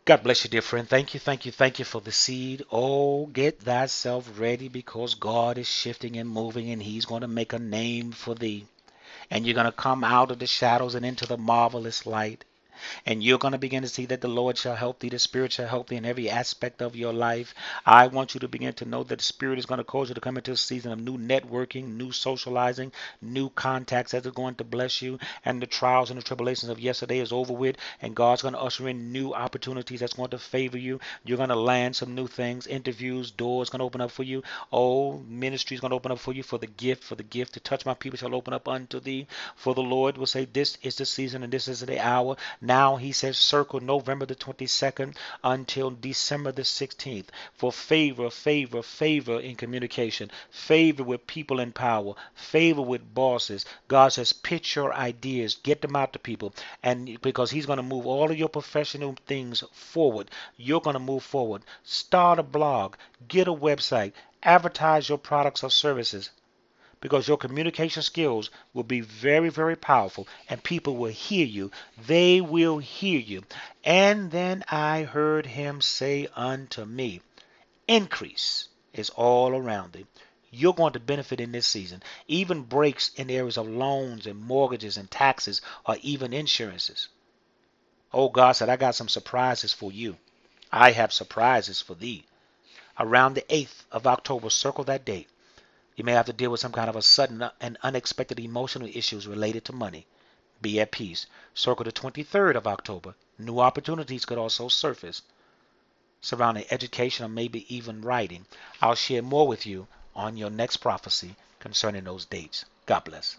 God bless you, dear friend. Thank you, thank you, thank you for the seed. Oh, get thyself ready because God is shifting and moving and He's going to make a name for thee. And you're going to come out of the shadows and into the marvelous light. And you're going to begin to see that the Lord shall help thee, the Spirit shall help thee in every aspect of your life. I want you to begin to know that the Spirit is going to cause you to come into a season of new networking, new socializing, new contacts that are going to bless you. And the trials and the tribulations of yesterday is over with. And God's going to usher in new opportunities that's going to favor you. You're going to land some new things, interviews, doors going to open up for you. Oh, ministry is going to open up for you for the gift to touch my people shall open up unto thee. For the Lord will say, this is the season and this is the hour. Now he says circle November the 22nd until December the 16th for favor, favor, favor in communication, favor with people in power, favor with bosses. God says pitch your ideas, get them out to people, and because he's going to move all of your professional things forward, you're going to move forward. Start a blog, get a website, advertise your products or services because your communication skills will be very, very powerful and people will hear you. They will hear you. And then I heard him say unto me, increase is all around thee. You're going to benefit in this season. Even breaks in areas of loans and mortgages and taxes or even insurances. Oh, God said, I got some surprises for you. I have surprises for thee. Around the 8th of October, circle that date. You may have to deal with some kind of a sudden and unexpected emotional issues related to money. Be at peace. Circle the 23rd of October. New opportunities could also surface surrounding education or maybe even writing. I'll share more with you on your next prophecy concerning those dates. God bless.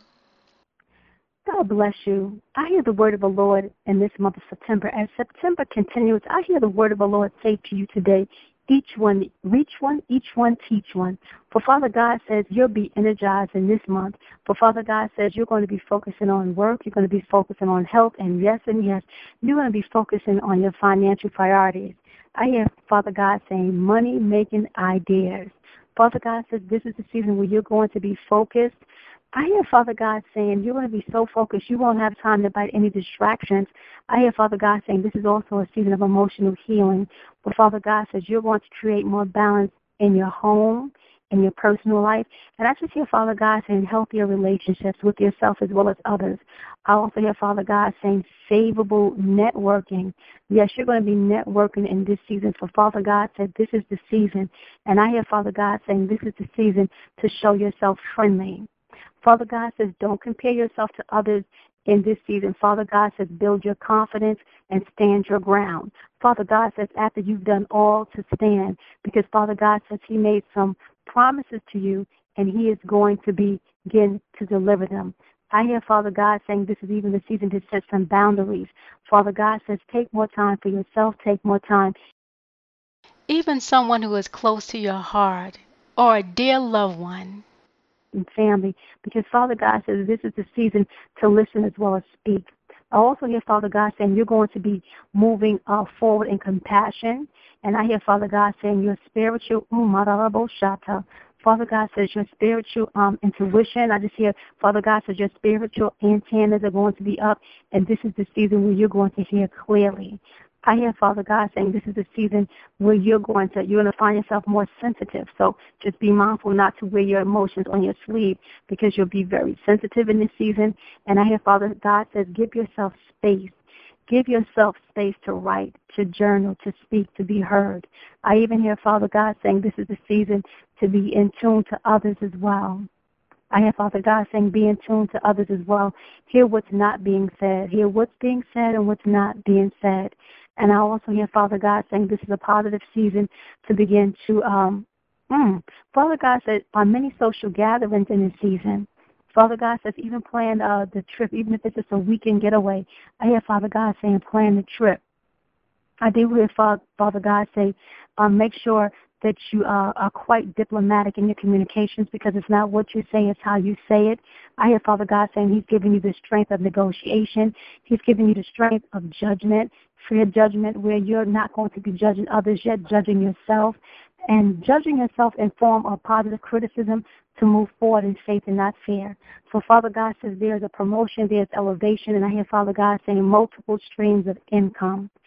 God bless you. I hear the word of the Lord in this month of September. As September continues, I hear the word of the Lord say to you today, each one, reach one, each one, teach one. For Father God says you'll be energized in this month. For Father God says you're going to be focusing on work, you're going to be focusing on health, and yes, you're going to be focusing on your financial priorities. I hear Father God saying money-making ideas. Father God says this is the season where you're going to be focused. I hear Father God saying you're going to be so focused you won't have time to bite any distractions. I hear Father God saying this is also a season of emotional healing. But Father God says you're going to create more balance in your home, in your personal life. And I just hear Father God saying healthier relationships with yourself as well as others. I also hear Father God saying favorable networking. Yes, you're going to be networking in this season. For Father God said this is the season. And I hear Father God saying this is the season to show yourself friendly. Father God says, don't compare yourself to others in this season. Father God says, build your confidence and stand your ground. Father God says, after you've done all to stand, because Father God says he made some promises to you, and he is going to begin to deliver them. I hear Father God saying this is even the season to set some boundaries. Father God says, take more time for yourself, take more time. Even someone who is close to your heart or a dear loved one. And family, because Father God says this is the season to listen as well as speak. I also hear Father God saying you're going to be moving forward in compassion. And I hear Father God saying your spiritual, Father God says your spiritual intuition. I just hear Father God says your spiritual antennas are going to be up. And this is the season where you're going to hear clearly. I hear Father God saying this is the season where you're going to find yourself more sensitive. So just be mindful not to wear your emotions on your sleeve because you'll be very sensitive in this season. And I hear Father God says give yourself space. Give yourself space to write, to journal, to speak, to be heard. I even hear Father God saying this is the season to be in tune to others as well. I hear Father God saying be in tune to others as well. Hear what's not being said. Hear what's being said and what's not being said. And I also hear Father God saying this is a positive season to begin to, Father God said on many social gatherings in this season, Father God says even plan the trip, even if it's just a weekend getaway. I hear Father God saying plan the trip. I do hear Father God say make sure that you are quite diplomatic in your communications because it's not what you say, it's how you say it. I hear Father God saying he's giving you the strength of negotiation. He's giving you the strength of judgment, fair judgment, where you're not going to be judging others yet, judging yourself. And judging yourself in form of positive criticism to move forward in faith and not fear. So Father God says there's a promotion, there's elevation, and I hear Father God saying multiple streams of income.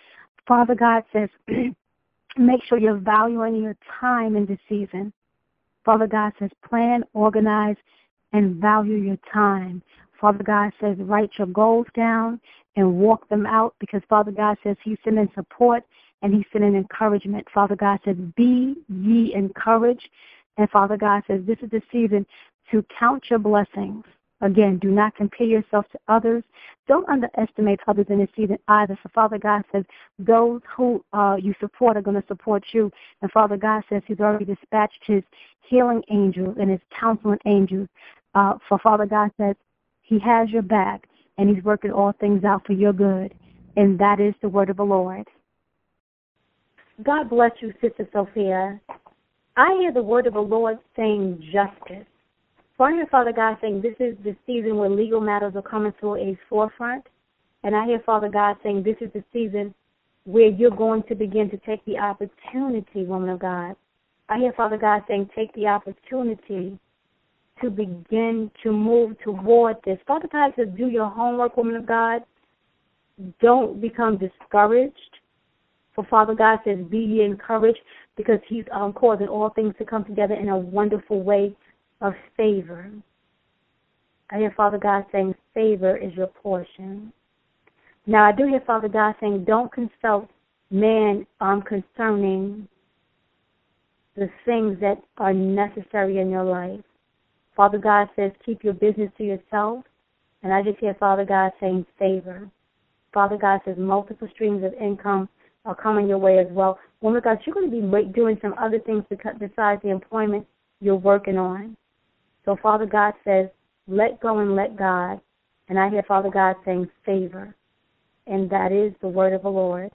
Father God says, make sure you're valuing your time in this season. Father God says, plan, organize, and value your time. Father God says, write your goals down and walk them out, because Father God says He's sending support and He's sending encouragement. Father God says, be ye encouraged. And Father God says, this is the season to count your blessings. Again, do not compare yourself to others. Don't underestimate others in this season either. So Father God says, those who you support are going to support you. And Father God says He's already dispatched His healing angels and His counseling angels. For Father God says He has your back, and He's working all things out for your good. And that is the word of the Lord. God bless you, Sister Sophia. I hear the word of the Lord saying justice. So I hear Father God saying this is the season where legal matters are coming to a forefront. And I hear Father God saying this is the season where you're going to begin to take the opportunity, woman of God. I hear Father God saying take the opportunity to begin to move toward this. Father God says do your homework, woman of God. Don't become discouraged. For Father God says be ye encouraged, because He's causing all things to come together in a wonderful way of favor. I hear Father God saying favor is your portion. Now I do hear Father God saying don't consult man concerning the things that are necessary in your life. Father God says keep your business to yourself. And I just hear Father God saying favor. Father God says multiple streams of income are coming your way as well. Woman of God, you're going to be doing some other things besides the employment you're working on. So Father God says, let go and let God. And I hear Father God saying favor. And that is the word of the Lord.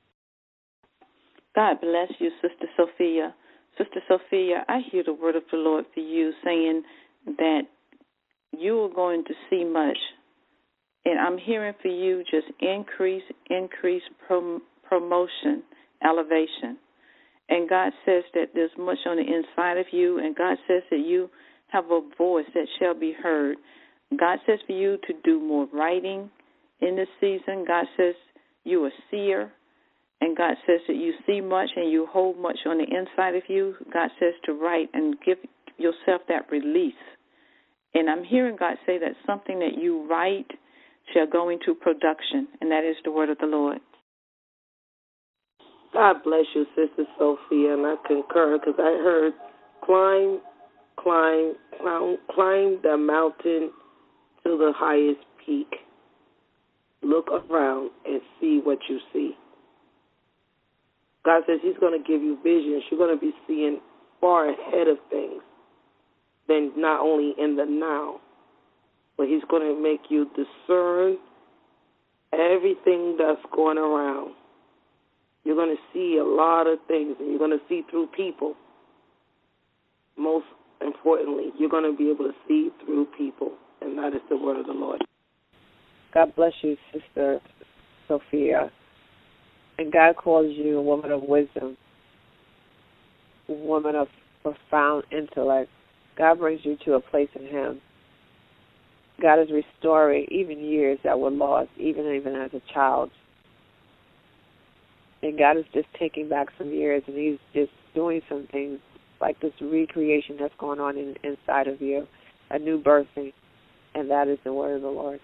God bless you, Sister Sophia. Sister Sophia, I hear the word of the Lord for you saying that you are going to see much. And I'm hearing for you just increase, promotion, elevation. And God says that there's much on the inside of you, and God says that you have a voice that shall be heard. God says for you to do more writing in this season. God says you're a seer, and God says that you see much and you hold much on the inside of you. God says to write and give yourself that release. And I'm hearing God say that something that you write shall go into production, and that is the word of the Lord. God bless you, Sister Sophia, and I concur, because I heard climb the mountain to the highest peak. Look around and see what you see. God says He's going to give you visions. You're going to be seeing far ahead of things than not only in the now, but He's going to make you discern everything that's going around. You're going to see a lot of things, and you're going to see through people. Most importantly, you're going to be able to see through people, and that is the word of the Lord. God bless you, Sister Sophia. And God calls you a woman of wisdom, a woman of profound intellect. God brings you to a place in Him. God is restoring even years that were lost, even as a child. And God is just taking back some years, and He's just doing some things like this recreation that's going on inside of you, a new birthing, and that is the word of the Lord.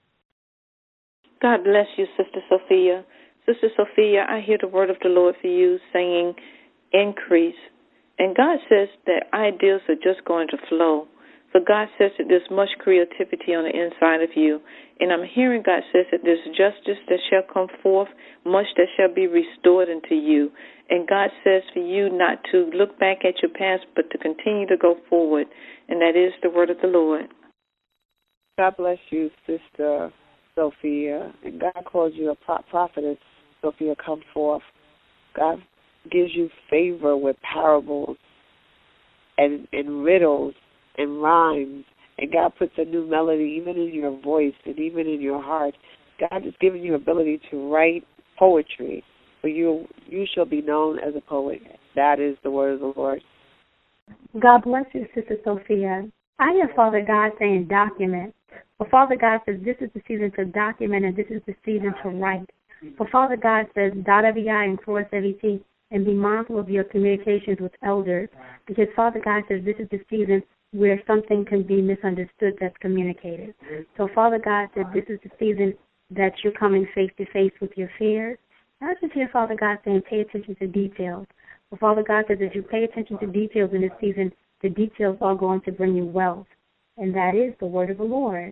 God bless you, Sister Sophia. Sister Sophia, I hear the word of the Lord for you saying increase. And God says that ideas are just going to flow. So God says that there's much creativity on the inside of you. And I'm hearing God says that there's justice that shall come forth, much that shall be restored unto you. And God says for you not to look back at your past, but to continue to go forward. And that is the word of the Lord. God bless you, Sister Sophia. And God calls you a prophetess. Sophia, come forth. God gives you favor with parables and riddles and rhymes, and God puts a new melody even in your voice and even in your heart. God has given you ability to write poetry, for you shall be known as a poet. That is the word of the Lord. God bless you, Sister Sophia. I hear Father God saying document. Well, Father God says this is the season to document, and this is the season to write. For Father God says, dot every I and cross every T, and be mindful of your communications with elders, because Father God says this is the season where something can be misunderstood that's communicated. So Father God said this is the season that you're coming face to face with your fears. And I just hear Father God saying pay attention to details. Well, Father God says if you pay attention to details in this season, the details are going to bring you wealth. And that is the word of the Lord.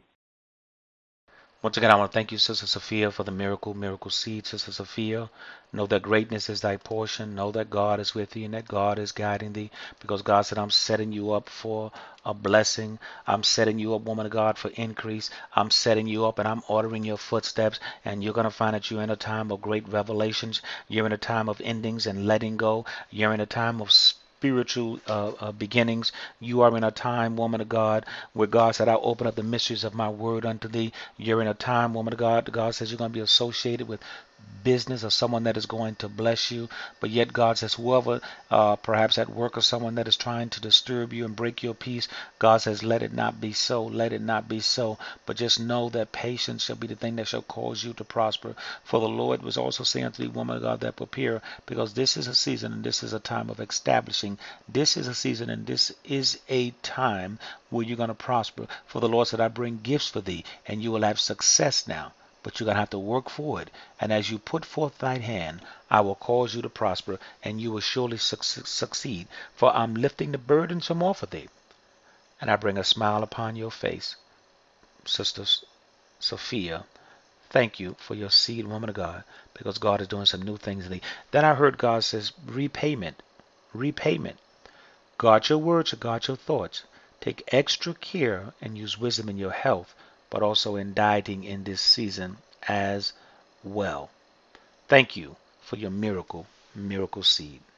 Once again, I want to thank you, Sister Sophia, for the miracle seed. Sister Sophia, know that greatness is thy portion. Know that God is with thee and that God is guiding thee, because God said, I'm setting you up for a blessing. I'm setting you up, woman of God, for increase. I'm setting you up and I'm ordering your footsteps, and you're going to find that you're in a time of great revelations. You're in a time of endings and letting go. You're in a time of spiritual beginnings. You are in a time, woman of God, where God said, I'll open up the mysteries of my word unto thee. You're in a time, woman of God, God says you're going to be associated with business or someone that is going to bless you. But yet God says whoever, perhaps at work or someone that is trying to disturb you and break your peace, God says let it not be so. Let it not be so. But just know that patience shall be the thing that shall cause you to prosper. For the Lord was also saying to the woman of God that prepare, because this is a season and this is a time of establishing. This is a season and this is a time where you're going to prosper. For the Lord said, I bring gifts for thee and you will have success now. But you're going to have to work for it. And as you put forth thine hand, I will cause you to prosper, and you will surely succeed. For I'm lifting the burdens from off of thee, and I bring a smile upon your face. Sister Sophia, thank you for your seed, woman of God, because God is doing some new things in thee. Then I heard God says, repayment, repayment. Guard your words and guard your thoughts. Take extra care and use wisdom in your health, but also in dieting in this season as well. Thank you for your miracle seed.